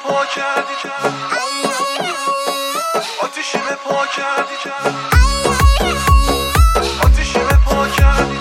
پا کردی، آتیشی به پا کردی، آتیشی به پا کردی.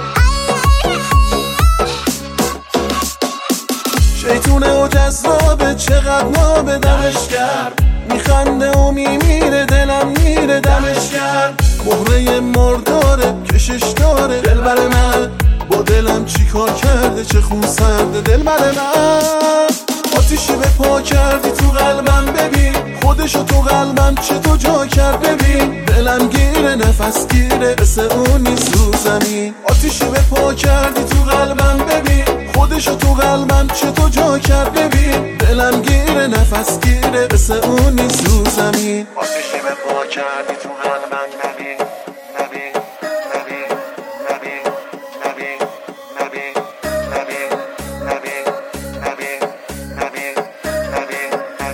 شیطونه و جذابه، چقدر نابه، دمش کرد. میخنده و میمیره، دلم میره دمش کرد. مهره مرداره، کشش داره دلبر من. با دلم چی کار کرده، چه خون سرده دلبر من. آتیشی به پا کردی تو قلبم، ببین خودشو تو قلبم چه تو جا کرد. ببین دلم گیره، نفس گیره، مثل اون نیست رو زمین. آتیشی به پا کردی تو قلبم، ببین خودشو تو قلبم چه تو جا کرد. ببین دلم گیره، نفس گیره، مثل اون نیست رو زمین. آتیشی به پا کردی تو قلبم، ببین ببین ببین ببین ببین ببین ببین ببین ببین ببین ببین.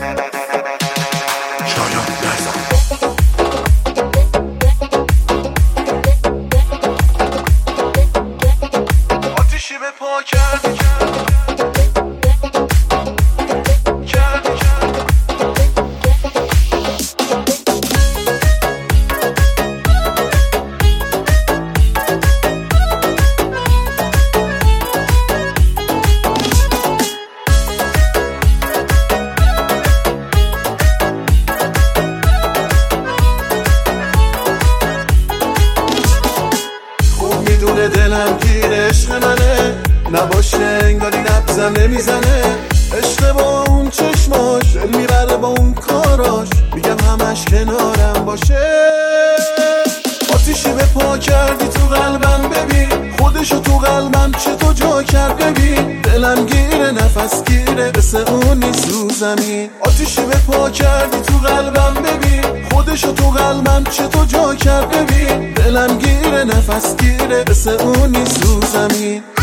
شایان درزا آتیشی به پا کردی، میدونه دلم گیر عشق منه، نباشه انگاری نبزم نمیزنه. عشق با اون چشماش، دل میبره با اون کاراش، میگم همش کنارم باشه. آتیشی به پا کردی تو قلبم، ببین خودشو تو قلبم چه تو جا کرد. ببین دلم گیره، نفس گیره، مثل اون نیست رو زمین. آتیشی به پا کردی تو قلبم، ببین خودشو تو قلبم چه تو جا کرد. ببین دلم گیره، نفس گیره، مثل اون نیست رو زمین.